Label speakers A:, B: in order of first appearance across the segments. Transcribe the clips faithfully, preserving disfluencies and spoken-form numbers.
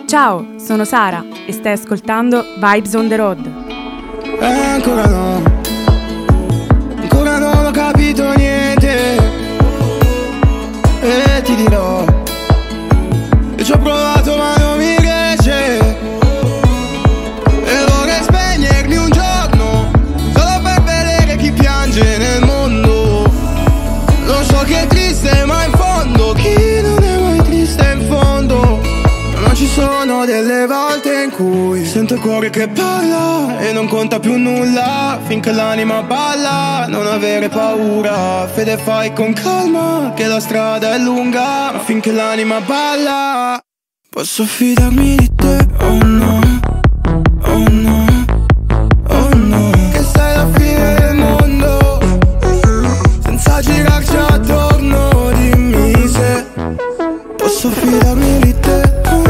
A: Ciao, sono Sara e stai ascoltando Vibes on the Road.
B: Eh, ancora no, ancora non ho capito niente. E ti dirò che ci ho provato ma non mi riesce. E vorrei spegnermi un giorno solo per vedere chi piange nel mondo. Lo so che è triste ma in fondo chi non è mai triste in fondo. Ma ci sono delle volte in cui sento il cuore che parla e non conta più nulla finché l'anima balla. Non avere paura, fede fai con calma che la strada è lunga. Ma finché l'anima balla posso fidarmi di te, oh no, oh no, oh no. Che sei la fine del mondo senza girarci attorno. Dimmi se posso fidarmi di te.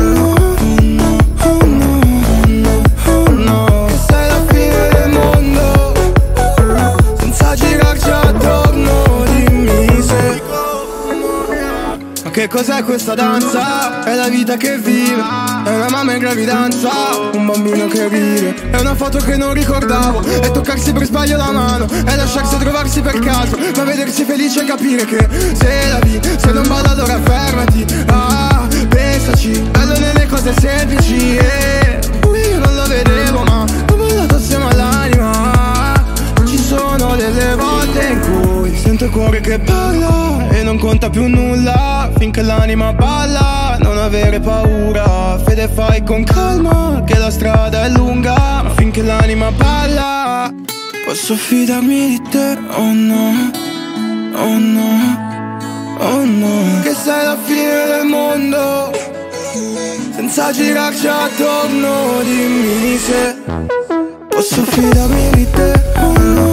B: Che cos'è questa danza? È la vita che vive. È una mamma in gravidanza, un bambino che ride. È una foto che non ricordavo. È toccarsi per sbaglio la mano. È lasciarsi trovarsi per caso. Ma vedersi felice e capire che se la vi, se non vado allora fermati. Ah, pensaci, bello nelle cose semplici. E io non lo vedevo ma ho ballato assieme all'anima. Ci sono delle volte in cui sento il cuore che parla e non conta più nulla finché l'anima balla. Non avere paura, fede fai con calma che la strada è lunga. Ma finché l'anima balla posso fidarmi di te, oh no, oh no, oh no. Che sei la fine del mondo senza girarci attorno. Dimmi se posso fidarmi di te, oh no.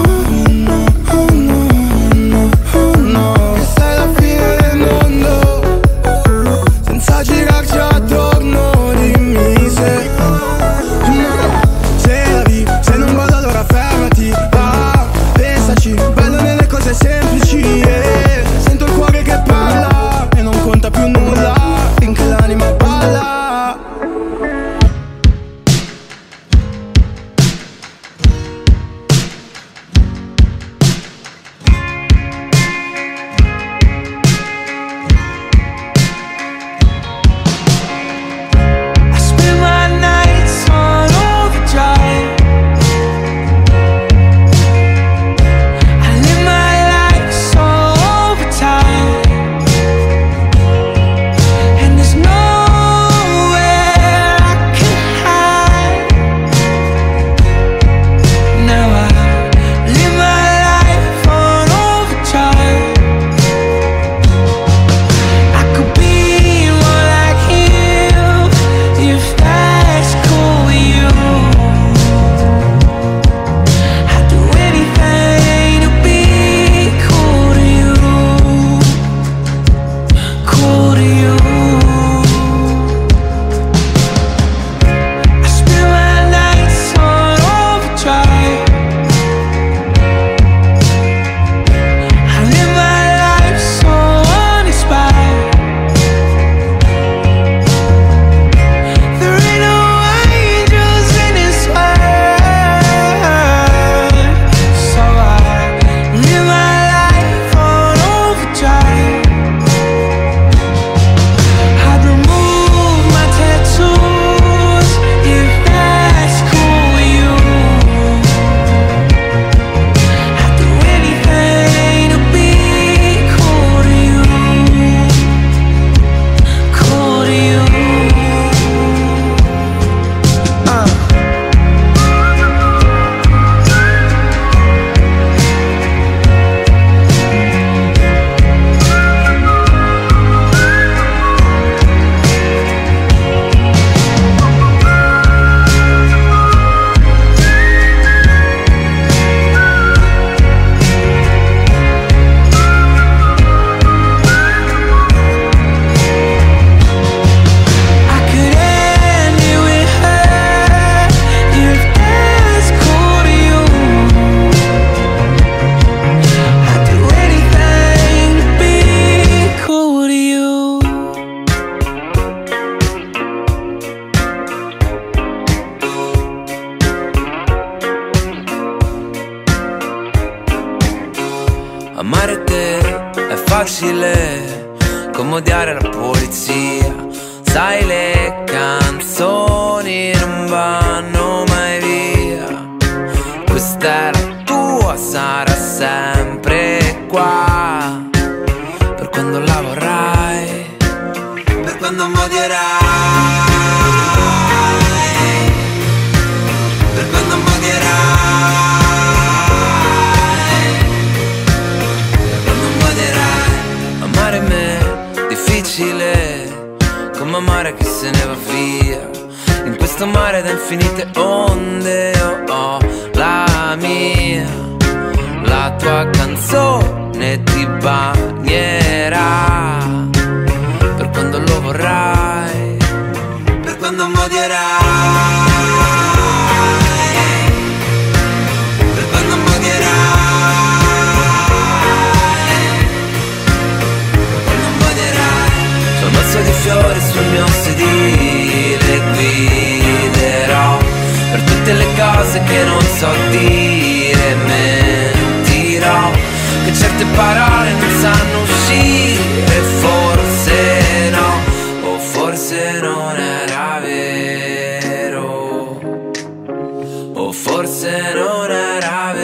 B: Girarci attorno, dimmi se se la vi, se non vado allora fermati. Ah, pensaci, bello nelle cose semplici. eh. Sento il cuore che parla e non conta più nulla finché l'anima balla.
C: facile come odiare la polizia. Sai, le canzoni non vanno mai via. Questa è la tua, sarà sempre qua. Per quando la vorrai, per quando mi odierai, per quando mi odierai, per quando mi odierai. Amare me è difficile come amare chi se ne va via. In questo mare da infinite onde io ho la mia. La tua canzone ti bagnerà per quando lo vorrai, per quando mi odierai, per quando mi odierai, per quando mi odierai. Sul mazzo di fiori sul mio sedile guiderò per tutte le cose che non so dire, mentirò che certe parole non sanno uscire, forse no, o forse non era vero, o forse non era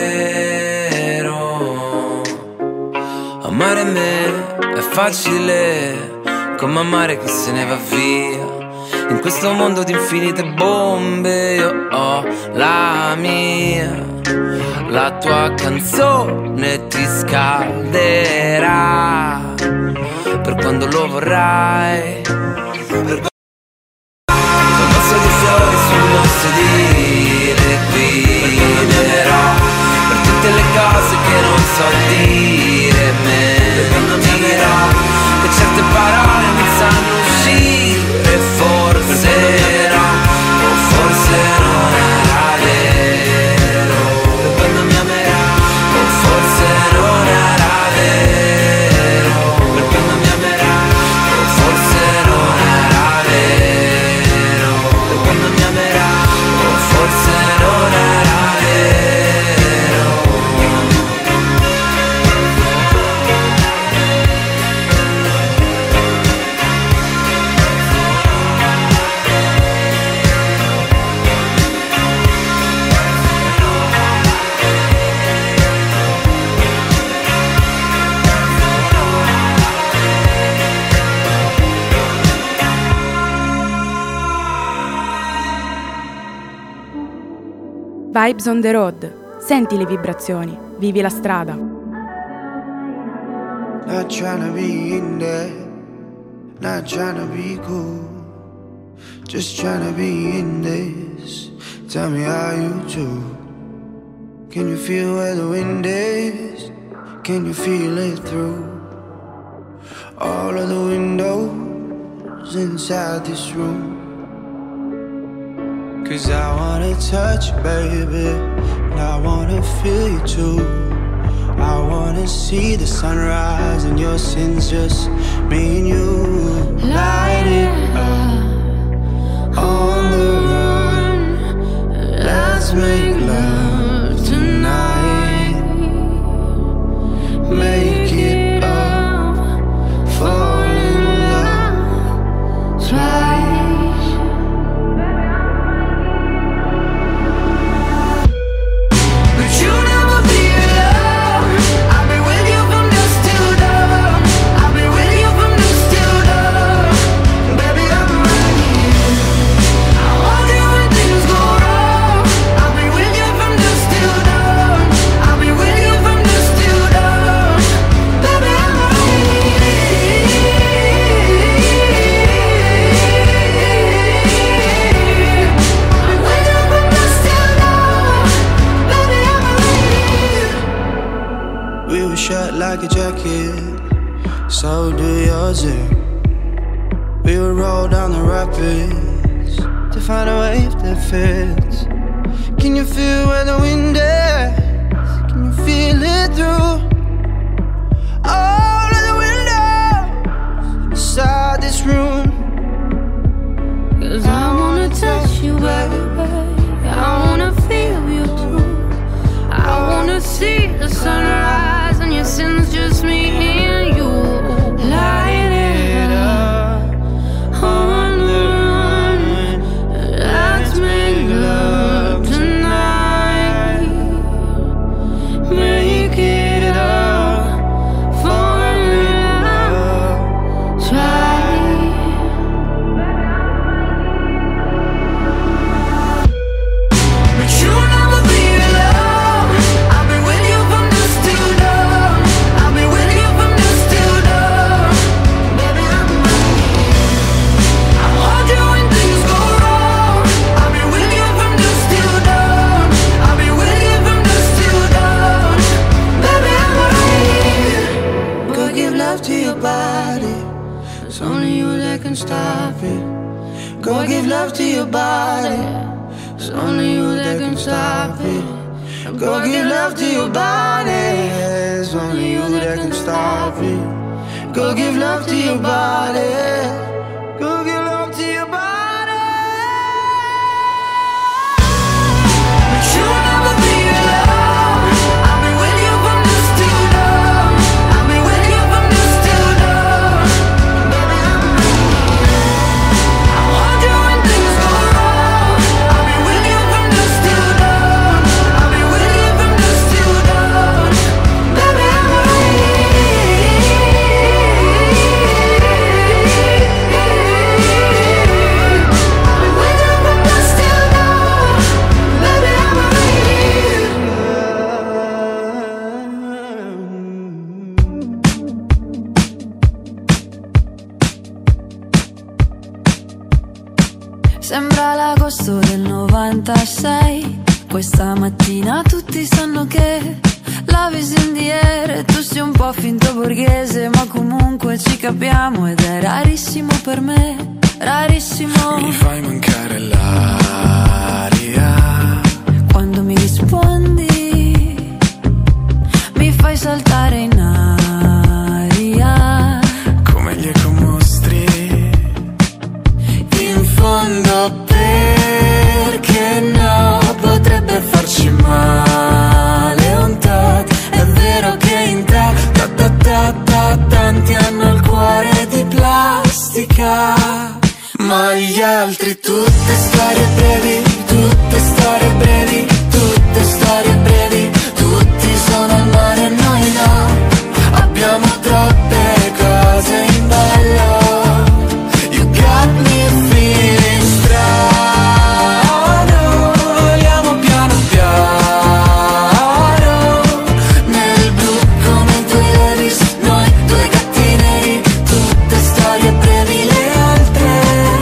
C: vero. Amare me è facile come amare chi se ne va via. In questo mondo di infinite bombe io ho la mia. La tua canzone ti scalderà per quando lo vorrai, per quando sul mazzo di fiori sul mio sedile guiderò per tutte le cose che non so dire, mentirò che certe parole non sanno uscire, forse no, o forse non era vero, per quando mi amerai, o forse non era vero, per quando mi amerai, o forse non era vero, per quando mi amerai, o forse non era vero.
A: Vibes on the road. Senti le vibrazioni, vivi la strada.
D: Not tryna be in there, not tryna be cool, just tryna be in this. Tell me how you do. Can you feel where the wind is? Can you feel it through all of the windows inside this room? 'Cause I wanna touch you, baby, and I wanna feel you too. I wanna see the sunrise and your sins, just me and you. Light it up on the run. Let's make love tonight. Make it up, fall in love twice. Like a jacket, so do yours. We would roll down the rapids to find a wave that fits. Can you feel where the wind is? Can you feel it through all of the windows inside this room? 'Cause I wanna touch you, baby, I wanna feel you too. I wanna see the sunrise and your sins, just me and you. Go give love to your body. It's only you that can stop it. Go give love to your body. It's only you that can stop it. Go give love to your body. Go give love to your body. You'll never be alone. I'll be with you from dusk till dawn. I'll be with you from dusk till dawn. Baby, I'm I want you when things go wrong. I'll be with you from dusk till dawn. I'll be with you from dusk till dawn. Baby, I'm
E: Sembra l'agosto del novantasei. Questa mattina tutti sanno che la Visindiere, tu sei un po' finto borghese, ma comunque ci capiamo ed è rarissimo per me, rarissimo.
F: Mi fai mancare l'aria
E: quando mi rispondi, mi fai saltare in aria
F: come gli ecomostri. In fondo perché no, potrebbe farci male un tot. È vero che in te ta ta ta ta tanti hanno il cuore di plastica, ma gli altri tutte storie brevi, tutte storie brevi, tutte storie brevi. Tutti sono al mare e noi no, abbiamo troppe cose in ballo. You got me feeling strano, vogliamo piano piano, nel blu come i tuoi Levi's, noi due gatti neri, tutte storie brevi le altre.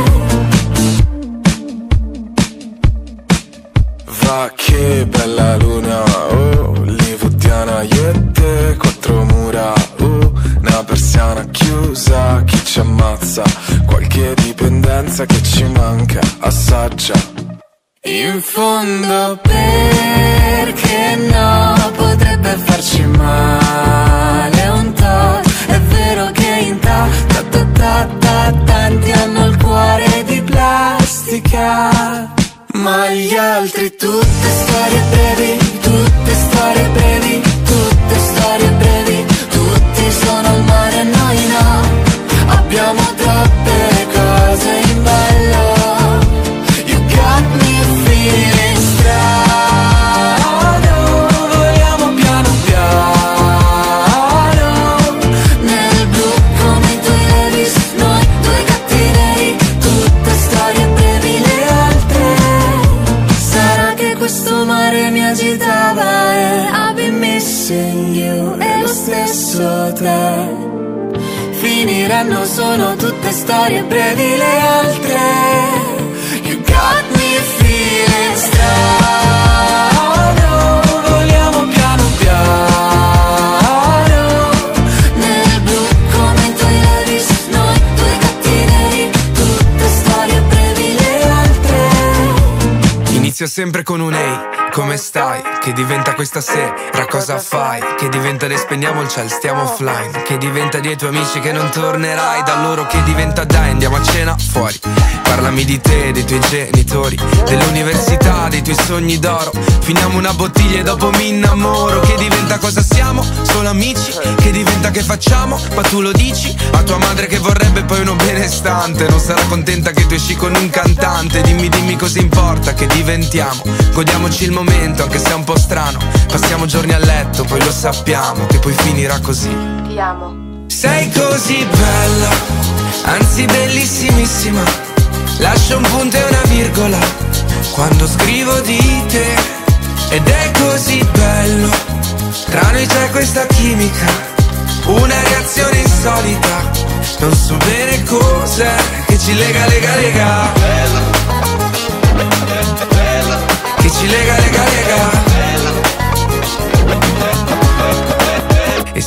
F: Va che bella luna, oh, Hollywoodiana, io e te, quattro mura, oh, una persiana chiusa, chi ci ammazza, qualche dipendenza che ci manca, assaggia. In fondo perché no, potrebbe farci male un tot. È vero che in ta ta ta ta ta tanti hanno il cuore di plastica, ma gli altri tutte storie brevi, tutte storie brevi, tutte storie brevi. Tutti sono al mare e noi no, abbiamo troppe cose in ballo. You got me feeling strano, vogliamo piano piano, nel blu come i tuoi Levi's, noi due gatti neri, tutte storie brevi le altre. Sarà che questo mare mi agitava e I've been missing you, e lo stesso te. Finiranno, sono tutte storie brevi le altre. You got me feeling strano, vogliamo piano piano, nel blu come i tuoi Levi's, noi due gatti neri, tutte storie brevi le altre.
C: Inizio sempre con un ehi, come stai? Che diventa questa sera, cosa fai? Che diventa le spegniamo il ciel, stiamo offline. Che diventa dei tuoi amici che non tornerai, da loro che diventa dai andiamo a cena fuori. Parlami di te, dei tuoi genitori, dell'università, dei tuoi sogni d'oro. Finiamo una bottiglia e dopo mi innamoro. Che diventa cosa siamo? Solo amici? Che diventa che facciamo? Ma tu lo dici? A tua madre che vorrebbe poi uno benestante, non sarà contenta che tu esci con un cantante. Dimmi, dimmi cosa importa che diventiamo. Godiamoci il momento anche se è un po' strano. Passiamo giorni a letto, poi lo sappiamo che poi finirà così.
E: Ti amo.
C: Sei così bella, anzi bellissimissima. Lascio un punto e una virgola quando scrivo di te. Ed è così bello, tra noi c'è questa chimica, una reazione insolita. Non so bene cos'è che ci lega, lega, lega. Che ci lega, lega, lega. E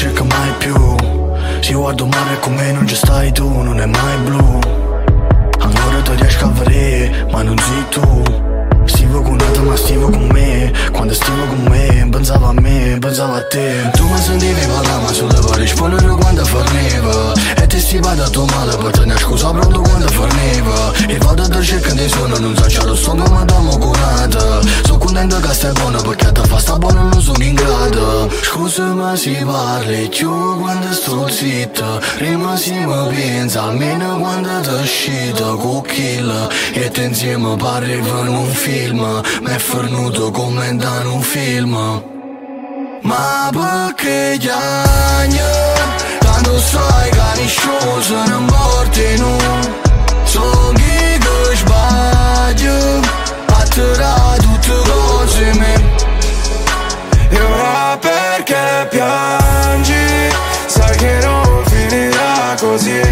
G: cerca mai più. Si guardo male come non ci stai tu, non è mai blu. Ancora ti riesco a vedere, ma non sei tu. Stivo con un'altra ma stivo con me. Quando stivo con me, pensavo a me, pensavo a te. Tu mi sentivi parlare ma solo per rispondere quando forniva. E ti stiva da tua male per tenere scusa pronto quando forniva. E vado da cerca di suono, non so c'è lo sto come d'amo curata. Sono contento che stai buona perché ti fa sta buona non sono in grado. Scusa ma si parli più quando sto zitto. Prima si mi pensa almeno quando ti uscita con kill. E te insieme parli per un film. Mi è fornuto commentando un film. Ma perché gli anni? Tanto sai che nessuno se ne porti nu. Sono chi che sbaglio a tirare tutte cose me. E ora perché piangi? Sai che non finirà così.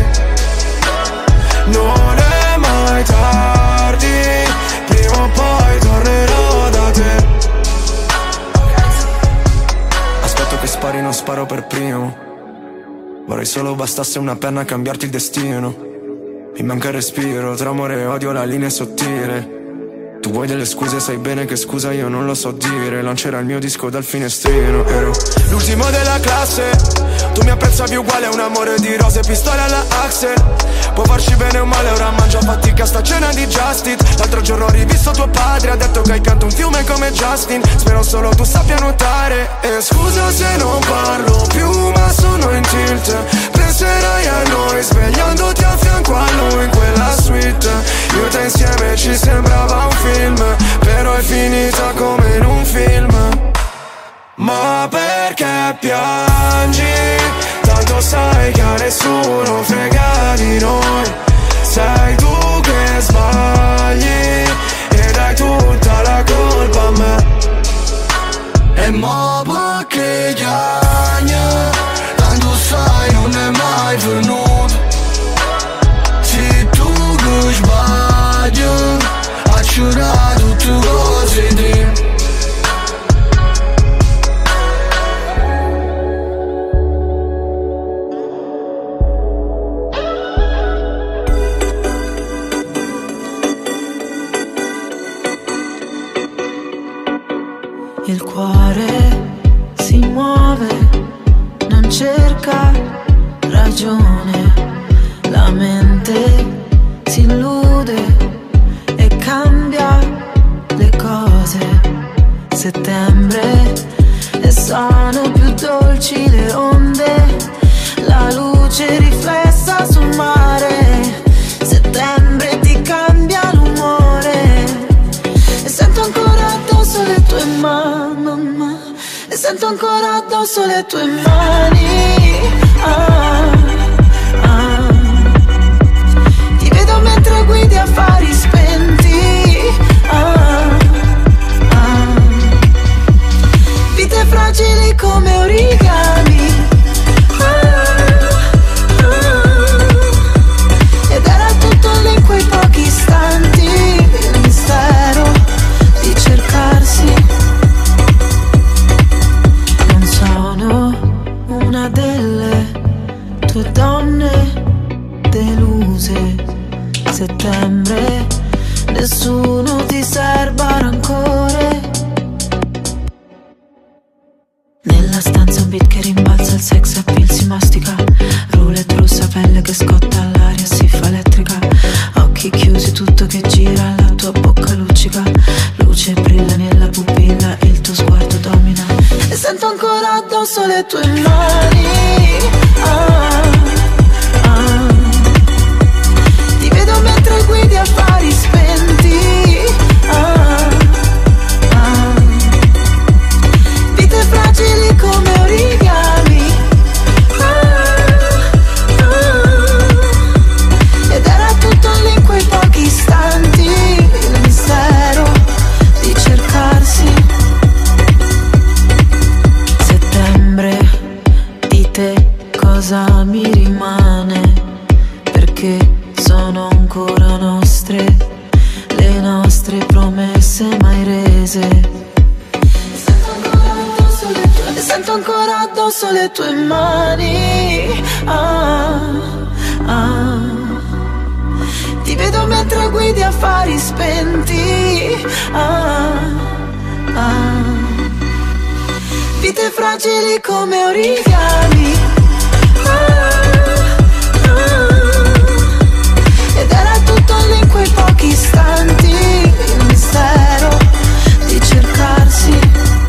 G: Non è mai tardi, prima o poi tornerò da te. Aspetto che spari, non sparo per primo. Vorrei solo bastasse una penna a cambiarti il destino. Mi manca il respiro, tra amore e odio la linea è sottile. Tu vuoi delle scuse, sai bene che scusa io non lo so dire. Lancerà il mio disco dal finestrino. Ero l'ultimo della classe, tu mi apprezzavi uguale a un amore di rose, pistole alla Axel. Può farci bene o male, ora mangia fatica sta cena di Justin. L'altro giorno ho rivisto tuo padre, ha detto che hai pianto un fiume come Justin. Spero solo tu sappia nuotare. E scusa se non parlo più ma sono in tilt. Penserai a noi svegliandoti a fianco a lui in quella suite. Io e te insieme ci sembrava un film, però è finita come in un film. Ma perché piangi? Tanto sai che a nessuno frega di noi. Sei tu che sbagli e dai tutta la colpa a me. E ma perché piangi? Tanto sai non è mai venuto. Sei tu che sbagli a giurare tutte cose di.
E: Il cuore si muove, non cerca ragione, la mente si illude e cambia le cose. Settembre e sono più dolci le onde, la luce riflessa sul mare. Settembre ti cambia l'umore e sento ancora addosso le tue mani. E sento ancora addosso le tue mani. Ah, ah. Ti vedo mentre guidi affari spenti. Ah, ah. Vite fragili come origami. Ah, ah. Ed era tutto lì in quei pochi istanti. Il mistero di cercarsi. Una delle tue donne deluse. Settembre, nessuno ti serba rancore. Nella stanza un beat che rimbalza, il sex appeal si mastica. Roulette rossa, pelle che scotta, l'aria si fa elettrica. Occhi chiusi, tutto che gira, la tua bocca luccica. Luce brilla nella pupilla, il tuo sguardo domina. E sento ancora addosso le tue mani. Ah, ah. Ti vedo mentre guidi affari spenti. Ah, ah. Vite fragili come origami. Ah, ah. Ed era tutto lì in quei pochi istanti. Il mistero di cercarsi. Di te cosa mi rimane? Perché sono ancora nostre le nostre promesse mai rese. E sento ancora addosso le tue, e sento
H: sento ancora addosso le tue mani. Ah, ah. Ti vedo mentre guidi affari spenti. Ah, ah. Vite fragili come origami. Ah, ah. Ed era tutto lì in quei pochi istanti. Il mistero di cercarsi.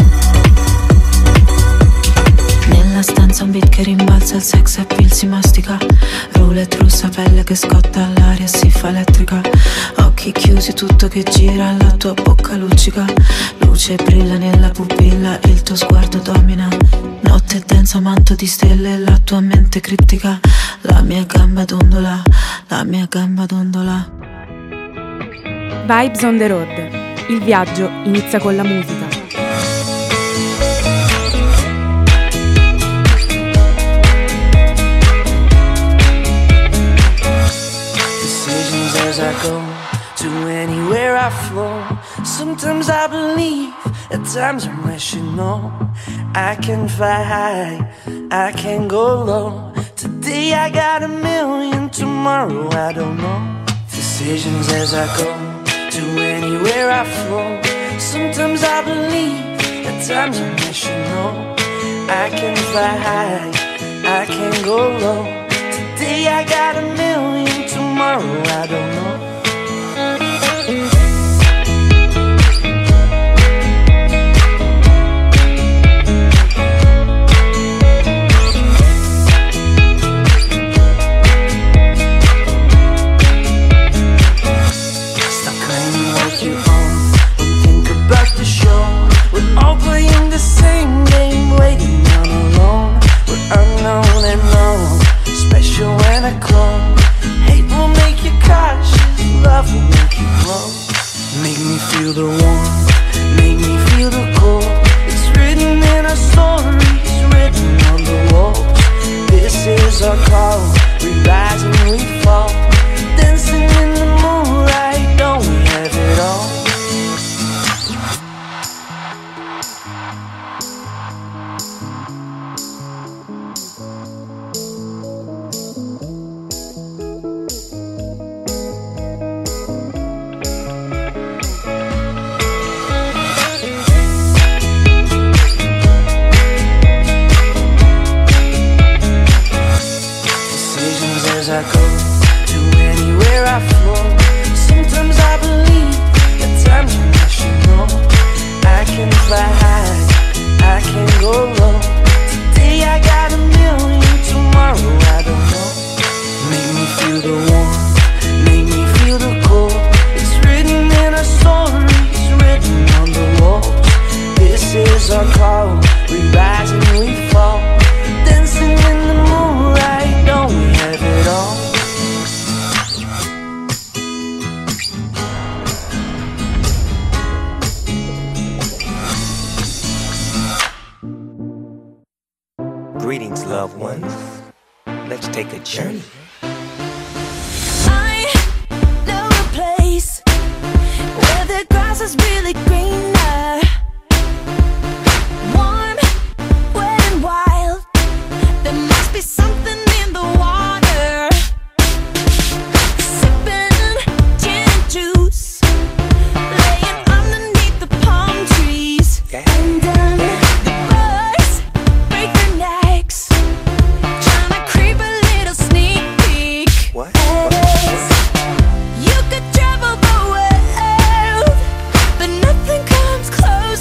H: Nella stanza un beat che rimbalza, il sex appeal si mastica. Roulette russa, pelle che scotta, l'aria si fa elettrica. Occhi chiusi, tutto che gira, la tua bocca luccica. Luce brilla nella pupilla, il tuo sguardo domina. Notte densa, manto di stelle, la tua mente criptica. La mia gamba dondola, la mia gamba dondola.
A: Vibes on the road. Il viaggio inizia con la musica.
I: As I go to anywhere I flow, sometimes I believe, at times I'm rational. I can fly high, I can go low. Today I got a million, tomorrow I don't know. Decisions as I go to anywhere I flow. Sometimes I believe, at times I'm rational. I can fly high, I can go low. Today I got a million, tomorrow I don't know. Stop claiming what you own and think about the show. We're all playing the same game, waiting on alone. We're unknown and known, special when I clone. Hate will make you cautious, love will make you grow. Make me feel the warmth, make me feel the cold. It's written in our stories, written on the walls. This is our call, we rise and we fall. Dancing in the moonlight, don't we have it all? I go to anywhere I flow. Sometimes I believe, at times I'm rational. I can fly high, I can go low. Today I got a million, tomorrow I don't know. Make me feel the warmth, make me feel the cold. It's written in our stories, written on the walls. This is our call, we rise and we fall. Dancing in the moonlight, don't we have it all?
J: Greetings, loved ones. Let's take a journey.
H: I know a place where the grass is really greener. Warm, wet and wild. There must be something in the water. Sipping gin and juice, laying underneath the palm trees.
J: Okay.
H: And um, the birds break their necks, trying to creep a little sneak peek.
J: What?
H: You could travel the world, but nothing comes close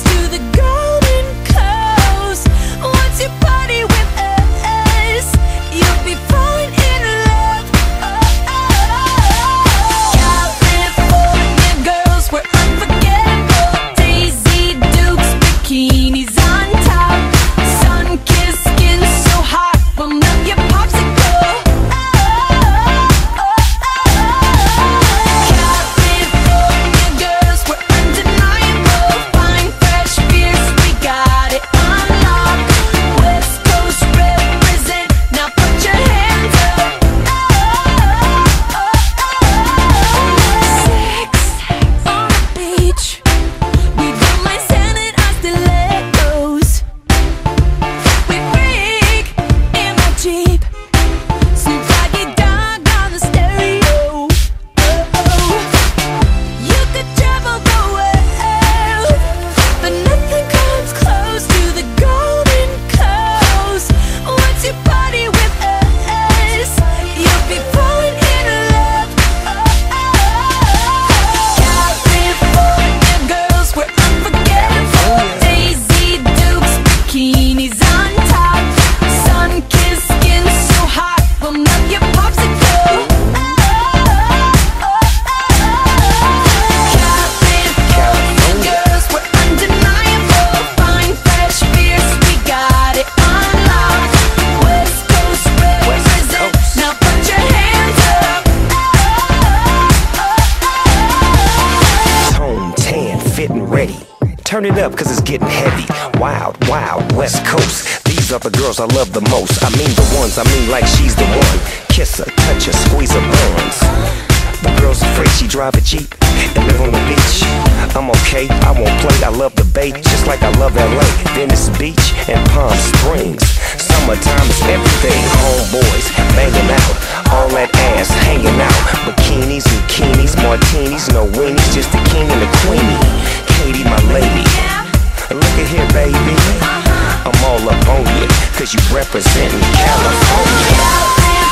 J: Turn it up, cause it's getting heavy. Wild, wild, West Coast. These are the girls I love the most. I mean the ones, I mean like she's the one. Kiss her, touch her, squeeze her bones. The girl's afraid she drive a Jeep and live on the beach. I'm okay, I won't play, I love the bay, just like I love L A, Venice Beach and Palm Springs. Summertime is everything, homeboys banging out, all that ass hanging out. Bikinis, bikinis, martinis, no weenies, just the king and the queenie. Katie, my lady, look at here, baby, I'm all up on you, cause you representing California.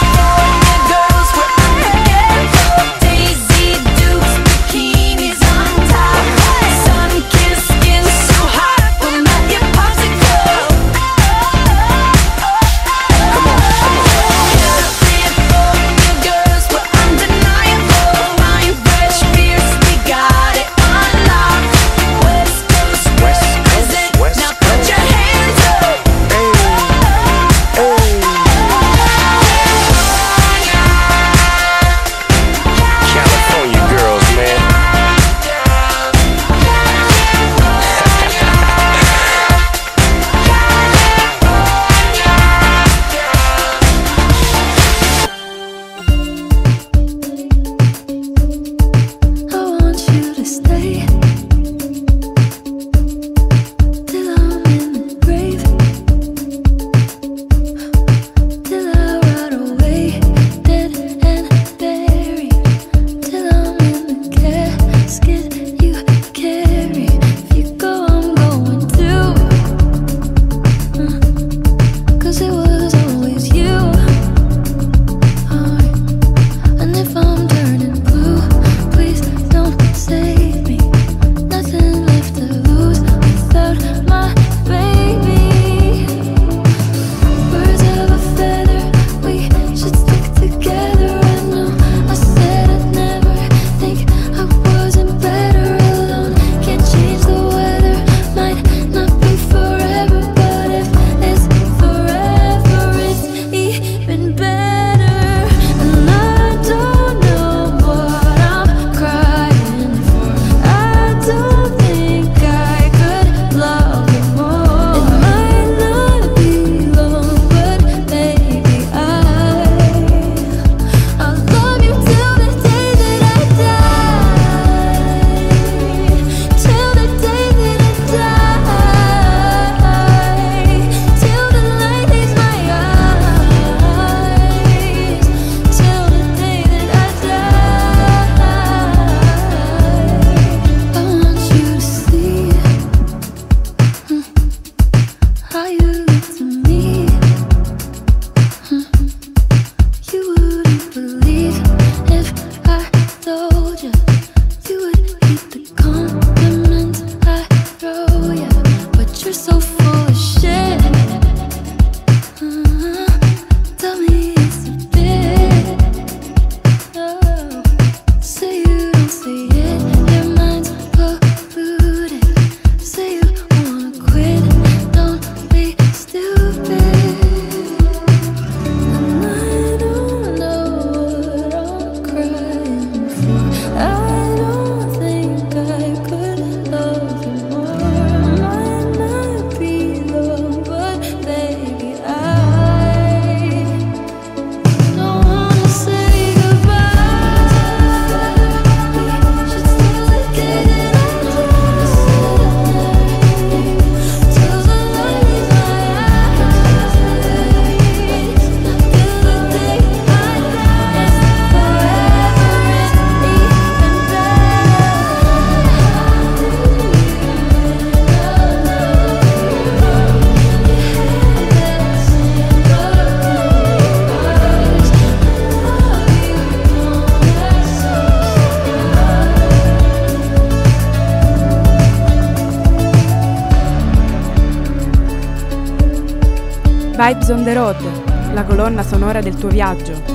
A: Vibes on the Road, la colonna sonora del tuo viaggio.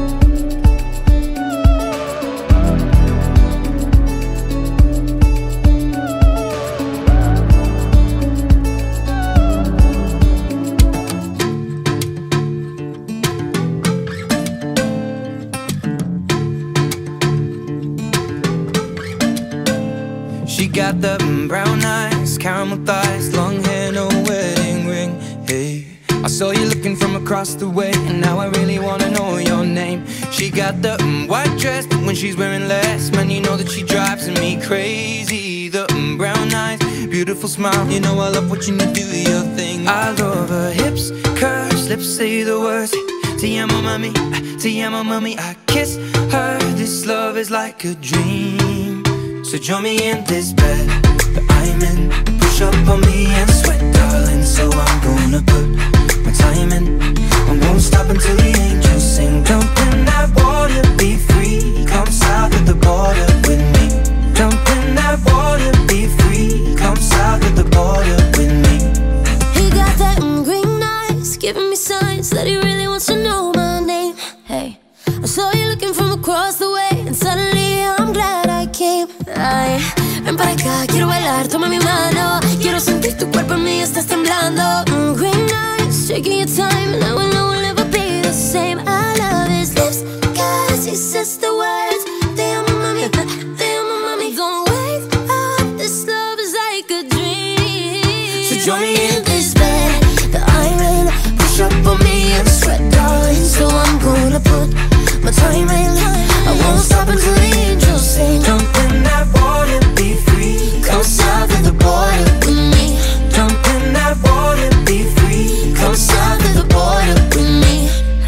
K: She got the brown eyes, caramel thighs, long hair, no wedding ring. Hey, I saw you looking from across the way, and now I really wanna know your name. She got the mm, white dress, but when she's wearing less, man, you know that she drives me crazy. The mm, brown eyes, beautiful smile, you know I love watching you do your thing. I love her hips, curves, lips say the words. Te amo mami, te amo mami. I kiss her, this love is like a dream. So join me in this bed that I'm in. Push up on me and sweat, darling. So I'm gonna put my time in. I won't stop until the angels sing. Jump in that water, be free. Come south of the border with me. Jump in that water, be free. Come south of the border with me.
L: He got that mm, green eyes, giving me signs that he really wants to know my name. Hey, I saw you looking from across the way, and suddenly I'm glad I came. Ay, ven para acá, quiero bailar, toma mi mano. Quiero sentir tu cuerpo en mí, estás temblando. Mm, green eyes, taking your time, and I will know we'll never be the same. I love his lips, cause he says the words. Te amo mami, te amo mami. Don't wake up, this love is like a dream.
K: So join me in
L: this bed that I'm in. Push up on me and sweat, darling. So I'm gonna put my time in. I won't stop until the angels sing.
K: Jump in that water, be free. Come south of the border
L: with me.
K: Jump in that water, be free.
L: Come south of the border with me.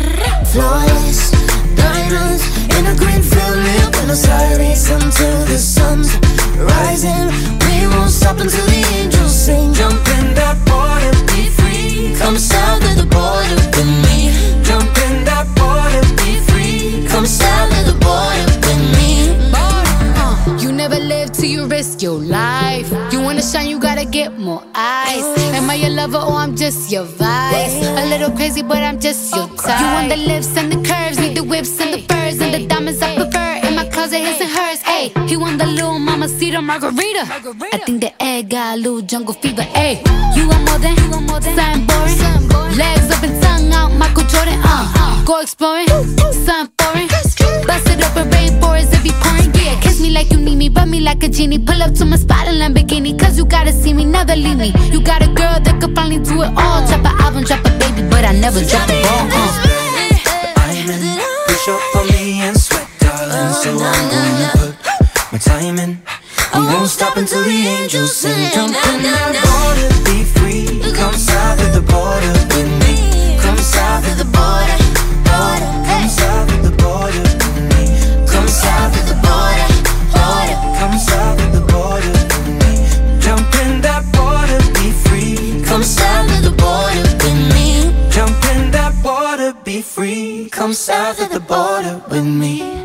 L: Flawless diamonds in a green field near Buenos Aires until the sun's rising. We won't stop until the angels sing.
K: Jump in that water, be free.
L: Come south of the border with me.
K: Jump in that water, be free.
L: Come south of the border with me.
M: Uh, you never live till you risk your life. You wanna shine, you gotta get more eyes. Am I your lover or I'm just your vice? A little crazy, but I'm just your type. You want the lips and the curves, need the whips and the furs and the diamonds I prefer. In my closet, his and hers. Ayy, he want the little mamacita margarita. I think the egg got a little jungle fever. Ayy, you want more than, you want more than something boring. Legs up and tongue out, Michael Jordan. Uh, go exploring, something foreign. Bust it open, rainforest if you pouring. Yeah, kiss me like you need me, rub me like a genie. Pull up to my spot in Lamborghini, cause you gotta see me, never leave me. You got a girl that could finally do it all. Drop an album, drop a baby, but I never drop the ball. Uh.
K: I'm in, push up on me and sweat, darling. So I'm gonna put my time in. I won't stop until the angels sing. Jump in that water, be free. Come south of the border with me. Come south of the border, border. Come south of the border with me. Come south of the border, border. Come south of the border with me. Jump in that water, be free.
L: Come south of the border with me.
K: Jump in that water, be free. Come south of the border with me.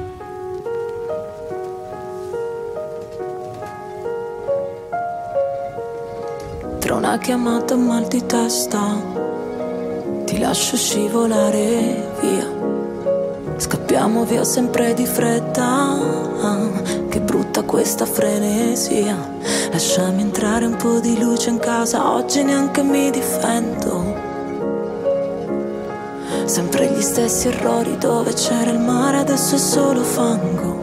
H: Tra una chiamata e un mal di testa ti lascio scivolare via. Scappiamo via sempre di fretta, che brutta questa frenesia. Lasciami entrare un po' di luce in casa, oggi neanche mi difendo. Sempre gli stessi errori, dove c'era il mare adesso è solo fango.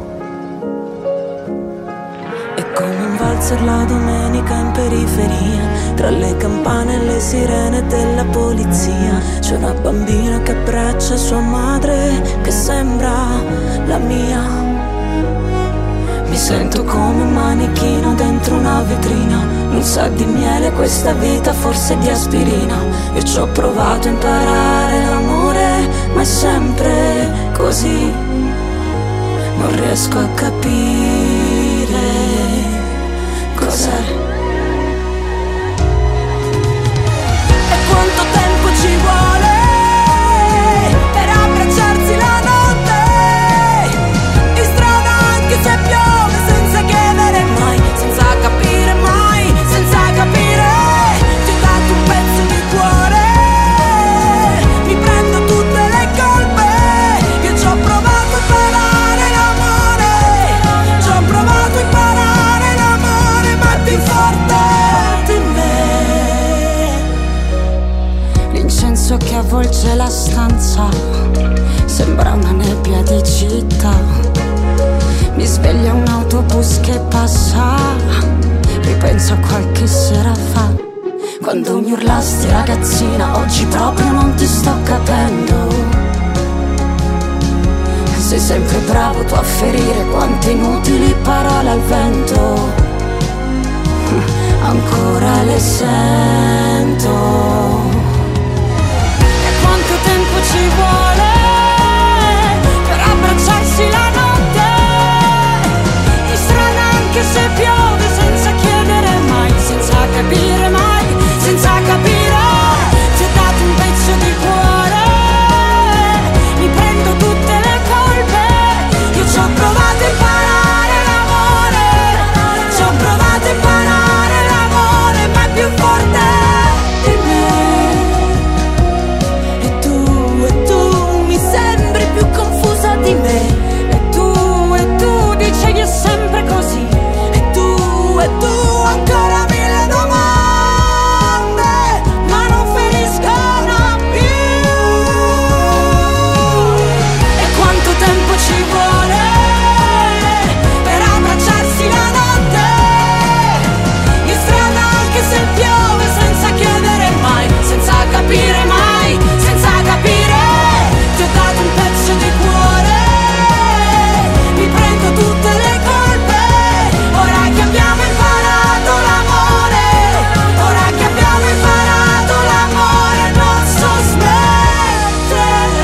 H: È come un valzer la domenica in periferia, tra le campane e le sirene della polizia. C'è una bambina che abbraccia sua madre, che sembra la mia. Mi sento come un manichino dentro una vetrina. Non sa di miele questa vita, forse di aspirina. Io ci ho provato a imparare l'amore, ma è sempre così. Non riesco a capire cos'è. E quanto tempo ci vuole per abbracciarsi la notte, in strada anche se piove, senza chiedere mai, senza capire mai, senza capire. Ti ho dato un pezzo di cuore, mi prendo tutte le colpe. Io ci ho provato a imparare l'amore, ci ho provato a imparare l'amore, ma è più forte di me. L'incenso che avvolge la stanza sembra una nebbia di città. Mi sveglia un autobus che passa ripenso a qualche sera fa, quando mi urlasti ragazzina, oggi proprio non ti sto capendo. Sei sempre bravo tu a ferire quante inutili parole al vento, ancora le sento. E quanto tempo ci vuole per abbracciarsi la notte, in strada anche se piove, senza chiedere mai, senza capire mai, senza capire. Ti ho dato un pezzo di cuore, mi prendo tutte le colpe. Io ci ho provato a imparare l'amore, ci ho provato a imparare l'amore, ma è più forte di me. E tu, e tu mi sembri più confusa di me. E tu, e tu dici che è sempre così. E tu, e tu ancora mille domande, ma non finiscono più. E quanto tempo ci vuole per abbracciarsi la notte, in strada anche se piove, senza chiedere mai, senza capire mai, senza capire. Ti ho dato un pezzo di cuore, mi prendo tutte le colpe. Ora che abbiamo imparato l'amore, ora che abbiamo imparato l'amore, non so smettere.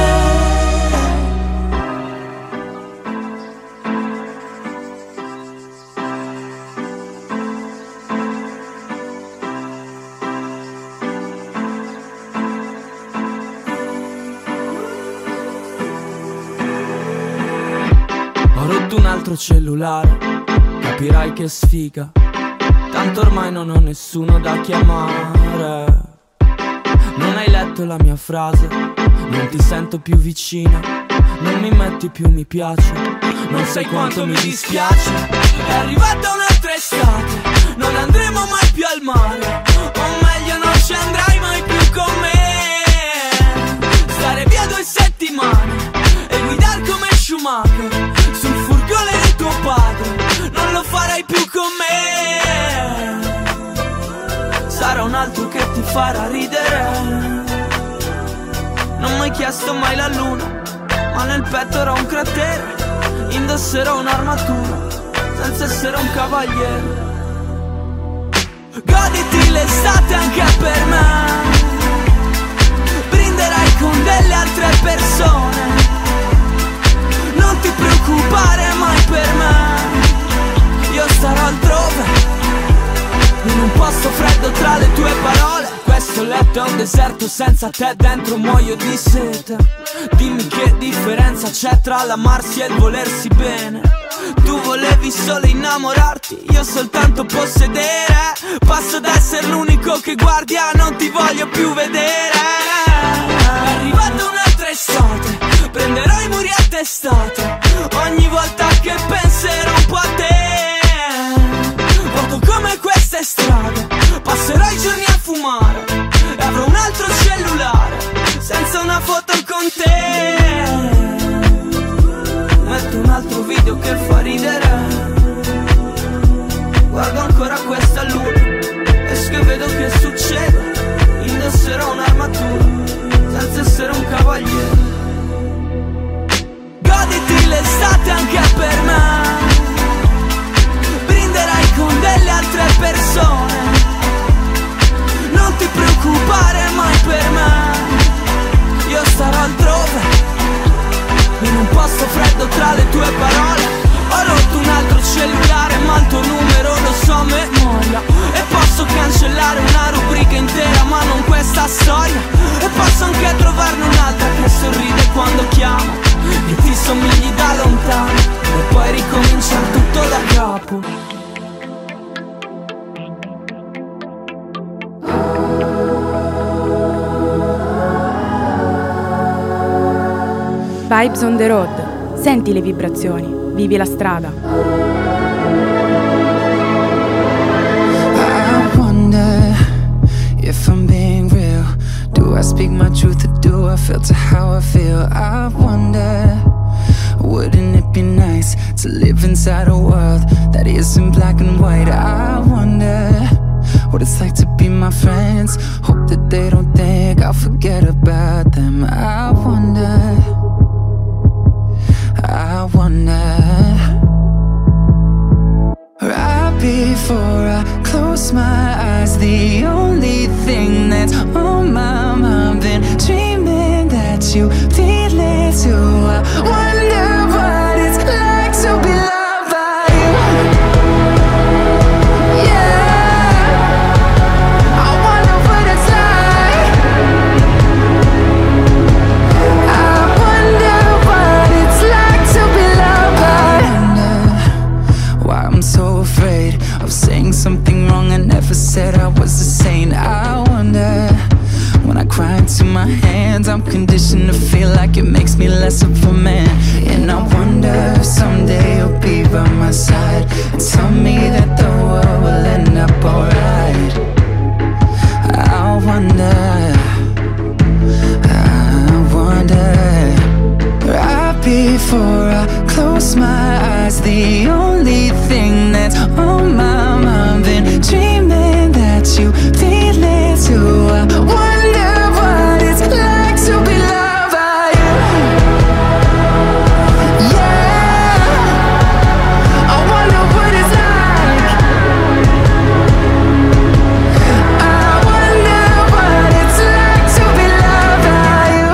I: Ho rotto un altro cellulare, capirai che sfiga, tanto ormai non ho nessuno da chiamare. Non hai letto la mia frase, non ti sento più vicina, non mi metti più mi piace, non sai quanto mi dispiace. È arrivata un'altra estate, non andremo mai più al mare, o meglio non ci andrai mai più con me. Stare via due settimane e guidare come Schumacher sul furgone di tuo padre, non lo farai più con me. Sarà un altro che ti farà ridere. Non mi hai chiesto mai la luna, ma nel petto era un cratere. Indosserò un'armatura senza essere un cavaliere. Goditi l'estate anche per me, brinderai con delle altre persone. Non ti preoccupare mai per me, io starò altrove, in un posto freddo tra le tue parole. Questo letto è un deserto, senza te dentro muoio di sete. Dimmi che differenza c'è tra l'amarsi e il volersi bene. Tu volevi solo innamorarti, io soltanto possedere. Passo ad essere l'unico che guardi, ah non ti voglio più vedere. È arrivata un'altra estate, prenderò i muri a testate, ogni volta che penserò un po' a te. Guardo come queste strade, passerò i giorni a fumare e avrò un altro cellulare senza una foto con te. Metto un altro video che fa ridere, guardo ancora questa luna, esco e vedo che succede. Indosserò un'armatura senza essere un cavaliere. Goditi l'estate anche per me, brinderai con delle altre persone. Non ti preoccupare mai per me, io starò altrove, in un posto freddo tra le tue parole. Ho rotto un altro cellulare, ma il tuo numero lo so a memoria. E posso cancellare una rubrica intera, ma non questa storia. E posso anche trovarne un'altra che sorride quando chiamo, che ti somigli da lontano, e poi ricominciare tutto da capo.
A: Vibes on the road. Senti le vibrazioni, vivi la strada.
N: I wonder if I'm being real. Do I speak my truth or do I filter how I feel? I wonder, wouldn't it be nice is to live inside a world that isn't black and white. I wonder what it's like to be my friends. Hope that they don't think I'll forget about them. I wonder, I wonder. Right before I close my eyes, the only thing that's on my mind, been dreaming that you feel it too. I wonder what it's like to be loved by you. Yeah, I wonder what it's like. I wonder what it's like to be loved by you. I wonder why I'm so afraid of saying something wrong I never said I was a saint. I wonder, when I cry into my hands, I'm conditioned to feel like it makes me less of a man. And I wonder if someday you'll be by my side and tell me that the world will end up alright. I wonder, I wonder. Right before I close my eyes, the only thing that's on my mind, been dreaming that you feel it too. I wonder what it's like to be loved by you. Yeah, I wonder what it's like. I wonder what it's like to be loved by you.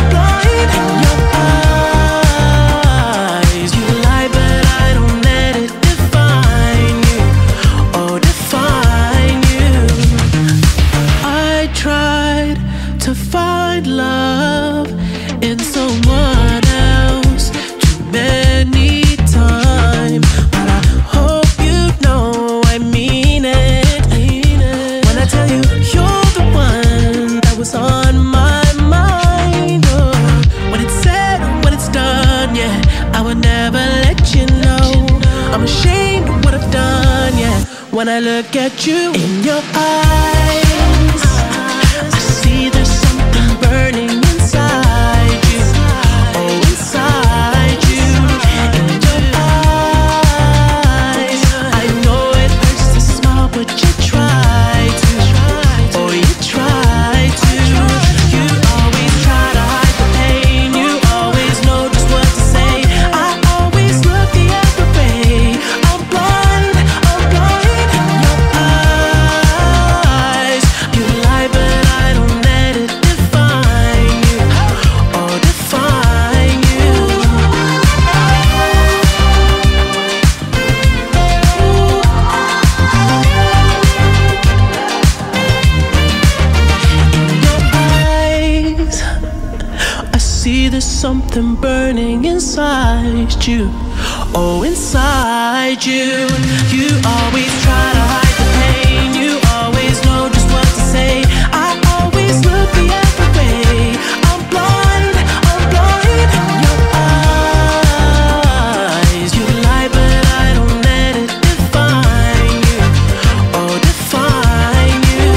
O: Eyes, you lie, but I don't let it something burning inside you. Oh, inside you. You always try to hide the pain. You always know just what to say. I always look the other way. I'm blind, I'm blind. Your eyes, you lie, but I don't let it define you. Oh, define you.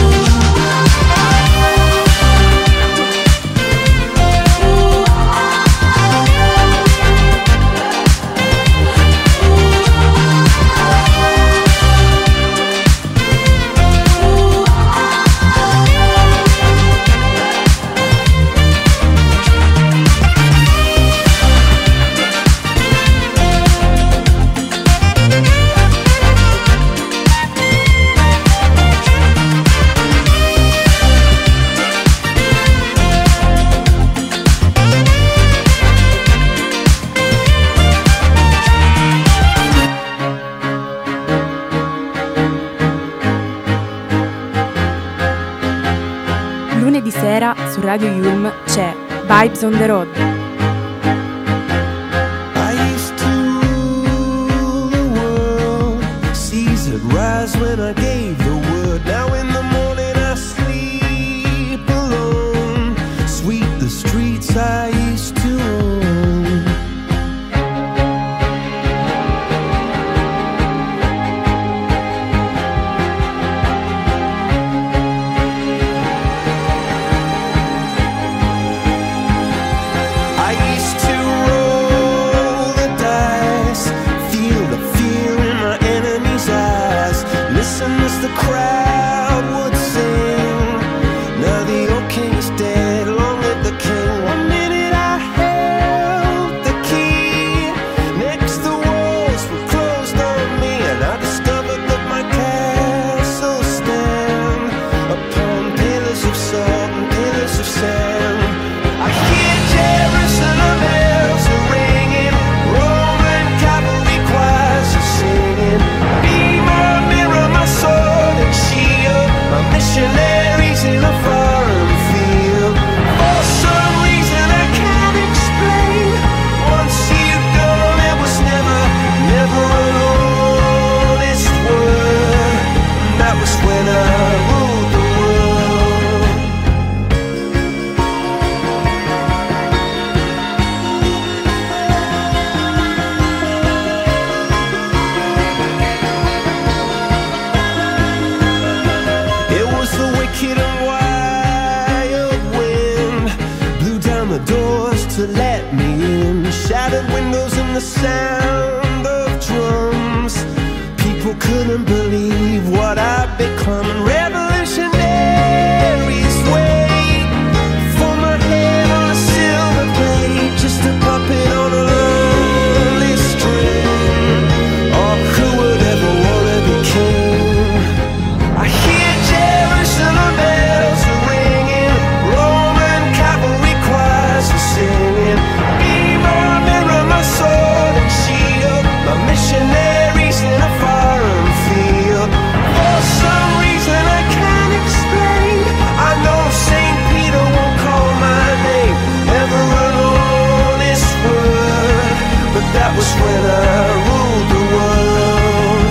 A: Lunedì sera su Radio Yulm c'è Vibes on the Road.
P: I used to rule the world, seas would rise when I gave the word. Now in the morning I sleep alone, sweep the streets I used to own. I used to roll the dice, feel the fear in my enemy's eyes, listen as the crowd would sing. Now the old king is dead, long live the king. One minute I held the key, next the walls were closed on me, and I discovered that my castle stand upon pillars of salt and pillars of sand. I hear Jerusalem bells are ringing, Roman cavalry choirs are singing. Be my mirror, my sword and shield, my missionaries in a foreign field. For some reason I can't explain, once you've gone it was never, never an honest word. That was when I ruled the world. It was the wicked and wild wind, blew down the doors to let me in, shattered windows and the sound of drums. People couldn't believe what I'd become. Revolutionaries wait for my head on a silver plate, just a puppet on a lonely string. Oh, who would ever wanna be king? I hear Jerusalem bells are ringing, Roman cavalry choirs are singing. Be my mirror, my sword and shield, my missionaries in a foreign field. For some reason I can't explain, I know Saint Peter won't call my name, never an honest word. But that was when I ruled the world.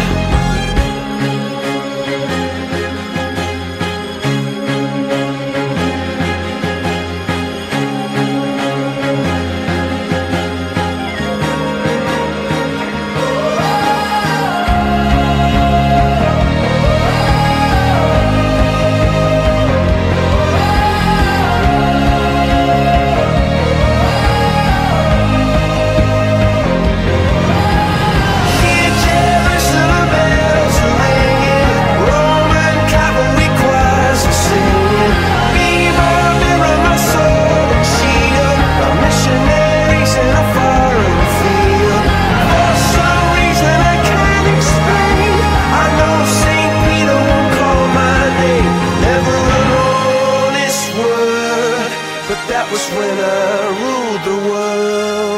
P: Hear Jerusalem bells are ringing, Roman cavalry choirs are singing. Be my mirror, my sword and shield, my missionaries in a foreign field. For some reason I can't explain, I know Saint Peter won't call my name, never an honest word. But that was when I ruled the world.